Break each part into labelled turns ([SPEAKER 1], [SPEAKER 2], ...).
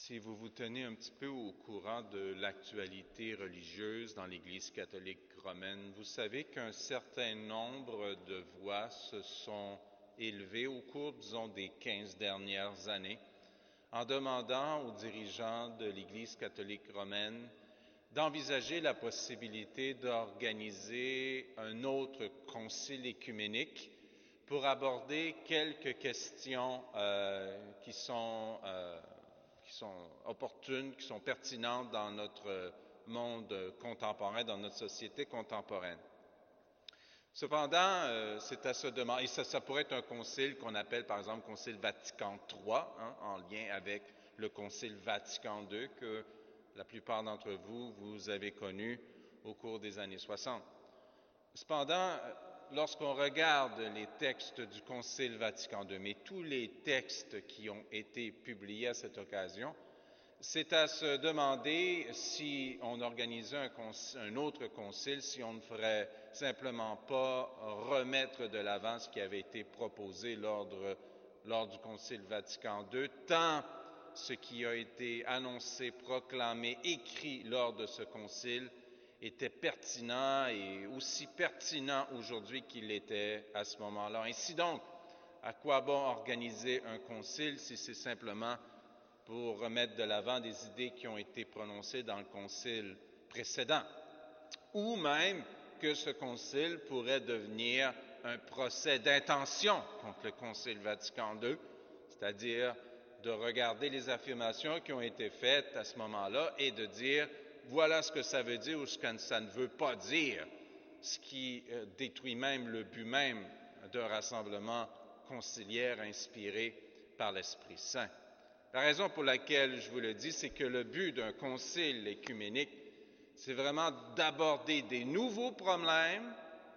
[SPEAKER 1] Si vous vous tenez un petit peu au courant de l'actualité religieuse dans l'Église catholique romaine, vous savez qu'un certain nombre de voix se sont élevées au cours, disons, des 15 dernières années, en demandant aux dirigeants de l'Église catholique romaine d'envisager la possibilité d'organiser un autre concile écuménique pour aborder quelques questions qui sont opportunes, qui sont pertinentes dans notre monde contemporain, dans notre société contemporaine. Cependant, c'est à se demander, et ça pourrait être un concile qu'on appelle par exemple Concile Vatican III, en lien avec le Concile Vatican II, que la plupart d'entre vous, vous avez connu au cours des années 60. Cependant, lorsqu'on regarde les textes du Concile Vatican II, mais tous les textes qui ont été publiés à cette occasion, c'est à se demander si on organisait un autre concile, si on ne ferait simplement pas remettre de l'avant ce qui avait été proposé lors du Concile Vatican II, tant ce qui a été annoncé, proclamé, écrit lors de ce concile était pertinent et aussi pertinent aujourd'hui qu'il l'était à ce moment-là. Ainsi donc, à quoi bon organiser un concile si c'est simplement pour remettre de l'avant des idées qui ont été prononcées dans le concile précédent? Ou même que ce concile pourrait devenir un procès d'intention contre le concile Vatican II, c'est-à-dire de regarder les affirmations qui ont été faites à ce moment-là et de dire voilà ce que ça veut dire ou ce que ça ne veut pas dire, ce qui détruit même le but même d'un rassemblement conciliaire inspiré par l'Esprit Saint. La raison pour laquelle je vous le dis, c'est que le but d'un concile écuménique, c'est vraiment d'aborder des nouveaux problèmes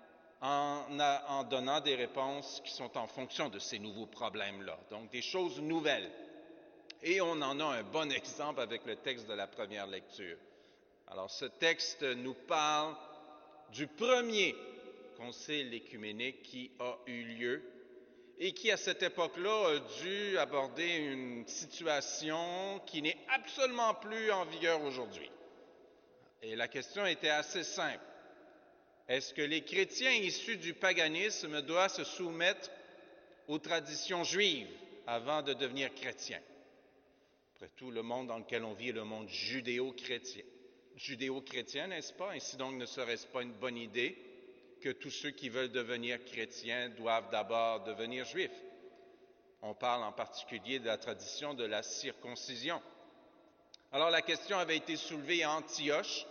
[SPEAKER 1] en donnant des réponses qui sont en fonction de ces nouveaux problèmes-là, donc des choses nouvelles. Et on en a un bon exemple avec le texte de la première lecture. Alors, ce texte nous parle du premier concile écuménique qui a eu lieu et qui, à cette époque-là, a dû aborder une situation qui n'est absolument plus en vigueur aujourd'hui. Et la question était assez simple. Est-ce que les chrétiens issus du paganisme doivent se soumettre aux traditions juives avant de devenir chrétiens? Après tout, le monde dans lequel on vit est le monde judéo-chrétien. Judéo-chrétien, n'est-ce pas? Ainsi donc, ne serait-ce pas une bonne idée que tous ceux qui veulent devenir chrétiens doivent d'abord devenir juifs? On parle en particulier de la tradition de la circoncision. Alors, la question avait été soulevée à Antioche.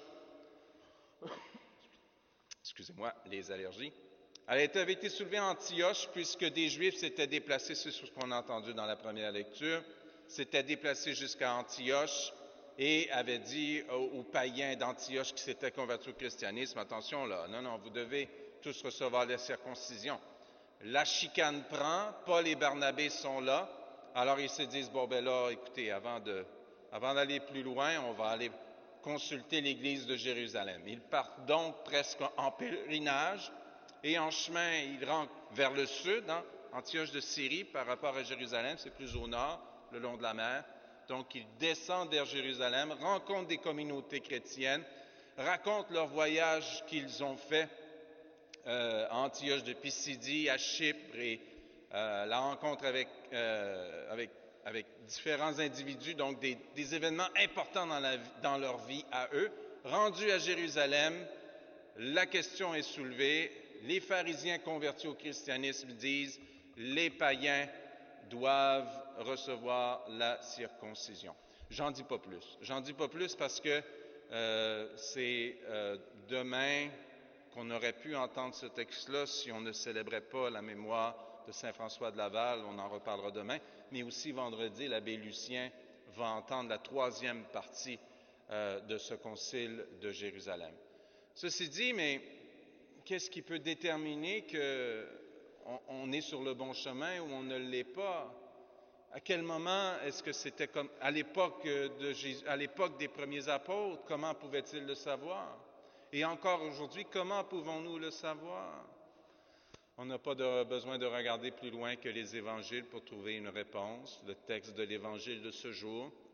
[SPEAKER 1] Excusez-moi, les allergies. Elle avait été soulevée à Antioche puisque des Juifs s'étaient déplacés, c'est ce qu'on a entendu dans la première lecture, s'étaient déplacés jusqu'à Antioche et avaient dit aux païens d'Antioche qui s'étaient convertis au christianisme, attention là, non, vous devez tous recevoir la circoncision. La chicane prend, Paul et Barnabé sont là, alors ils se disent, bon ben là, écoutez, avant d'aller plus loin, on va aller consulter l'église de Jérusalem. Ils partent donc presque en pèlerinage et en chemin, ils rentrent vers le sud, Antioche de Syrie par rapport à Jérusalem, c'est plus au nord, le long de la mer. Donc ils descendent vers Jérusalem, rencontrent des communautés chrétiennes, racontent leur voyage qu'ils ont fait à Antioche de Pisidie, à Chypre et la rencontre avec différents individus, donc des événements importants dans leur vie à eux. Rendus à Jérusalem, la question est soulevée. Les pharisiens convertis au christianisme disent les païens doivent recevoir la circoncision. J'en dis pas plus. J'en dis pas plus parce que c'est demain qu'on aurait pu entendre ce texte-là si on ne célébrait pas la mémoire de Saint François de Laval, on en reparlera demain, mais aussi vendredi, l'abbé Lucien va entendre la troisième partie de ce concile de Jérusalem. Ceci dit, mais qu'est-ce qui peut déterminer qu'on est sur le bon chemin ou on ne l'est pas? À quel moment est-ce que c'était comme à l'époque des premiers apôtres? Comment pouvaient-ils le savoir? Et encore aujourd'hui, comment pouvons-nous le savoir? On n'a pas besoin de regarder plus loin que les évangiles pour trouver une réponse. Le texte de l'évangile de ce jour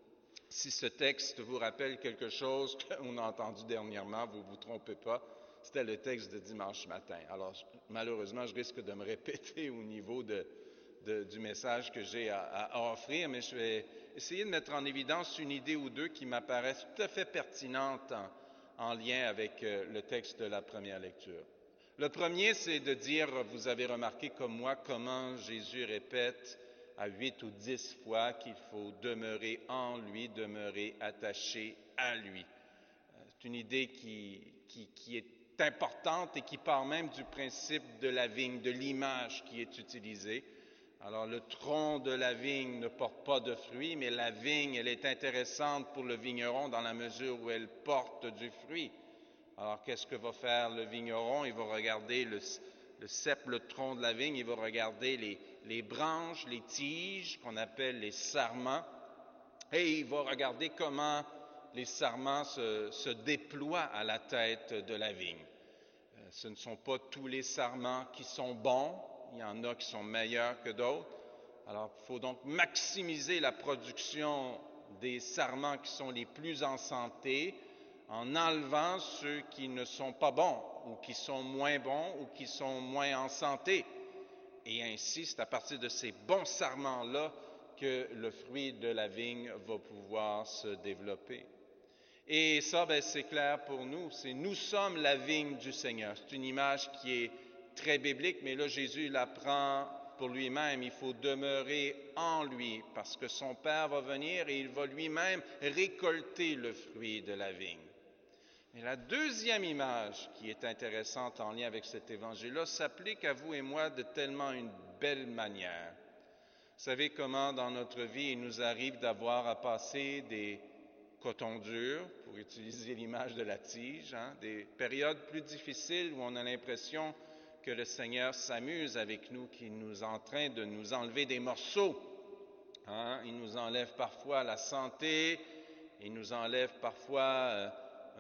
[SPEAKER 1] Si ce texte vous rappelle quelque chose qu'on a entendu dernièrement, vous ne vous trompez pas, c'était le texte de dimanche matin. Alors, malheureusement, je risque de me répéter au niveau du message que j'ai à offrir, mais je vais essayer de mettre en évidence une idée ou deux qui m'apparaissent tout à fait pertinentes en lien avec le texte de la première lecture. Le premier, c'est de dire, vous avez remarqué comme moi, comment Jésus répète à 8 ou 10 fois qu'il faut demeurer en lui, demeurer attaché à lui. C'est une idée qui est importante et qui part même du principe de la vigne, de l'image qui est utilisée. Alors le tronc de la vigne ne porte pas de fruits, mais la vigne, elle est intéressante pour le vigneron dans la mesure où elle porte du fruit. Alors qu'est-ce que va faire le vigneron? Il va regarder le cep, le tronc de la vigne, il va regarder les branches, les tiges qu'on appelle les sarments, et il va regarder comment les sarments se déploient à la tête de la vigne. Ce ne sont pas tous les sarments qui sont bons, il y en a qui sont meilleurs que d'autres. Alors, il faut donc maximiser la production des sarments qui sont les plus en santé en enlevant ceux qui ne sont pas bons ou qui sont moins bons ou qui sont moins en santé. Et ainsi, c'est à partir de ces bons sarments-là que le fruit de la vigne va pouvoir se développer. Et ça, c'est clair pour nous. Nous sommes la vigne du Seigneur. C'est une image qui est très biblique, mais là, Jésus la prend pour lui-même. Il faut demeurer en lui parce que son Père va venir et il va lui-même récolter le fruit de la vigne. Et la deuxième image qui est intéressante en lien avec cet évangile-là s'applique à vous et moi de tellement une belle manière. Vous savez comment dans notre vie il nous arrive d'avoir à passer des cotons durs, pour utiliser l'image de la tige, des périodes plus difficiles où on a l'impression que le Seigneur s'amuse avec nous, qu'il nous est en train de nous enlever des morceaux. Il nous enlève parfois la santé, il nous enlève parfois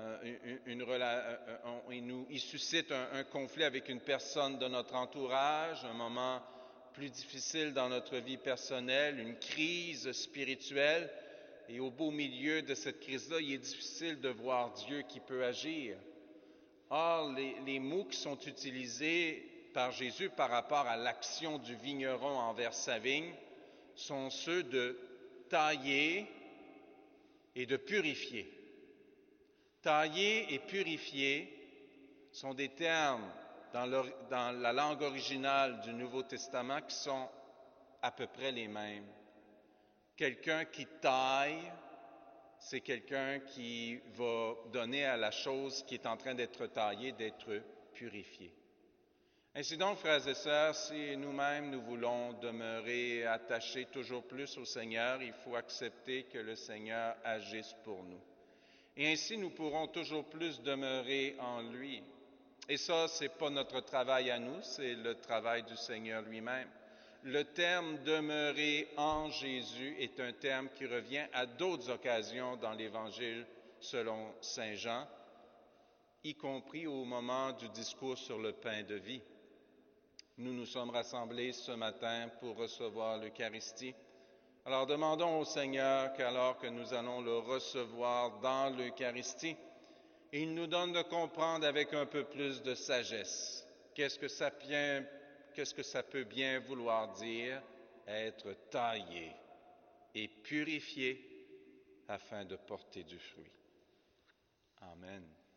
[SPEAKER 1] il suscite un conflit avec une personne de notre entourage, un moment plus difficile dans notre vie personnelle, une crise spirituelle. Et au beau milieu de cette crise-là, il est difficile de voir Dieu qui peut agir. Or, les mots qui sont utilisés par Jésus par rapport à l'action du vigneron envers sa vigne sont ceux de tailler et de purifier. Tailler et purifier sont des termes dans la langue originale du Nouveau Testament qui sont à peu près les mêmes. Quelqu'un qui taille, c'est quelqu'un qui va donner à la chose qui est en train d'être taillée d'être purifiée. Ainsi donc, frères et sœurs, si nous-mêmes nous voulons demeurer attachés toujours plus au Seigneur, il faut accepter que le Seigneur agisse pour nous. Et ainsi, nous pourrons toujours plus demeurer en lui. Et ça, ce n'est pas notre travail à nous, c'est le travail du Seigneur lui-même. Le terme « demeurer en Jésus » est un terme qui revient à d'autres occasions dans l'Évangile selon saint Jean, y compris au moment du discours sur le pain de vie. Nous nous sommes rassemblés ce matin pour recevoir l'Eucharistie. Alors demandons au Seigneur qu'alors que nous allons le recevoir dans l'Eucharistie, il nous donne de comprendre avec un peu plus de sagesse qu'est-ce que ça peut bien vouloir dire être taillé et purifié afin de porter du fruit. Amen.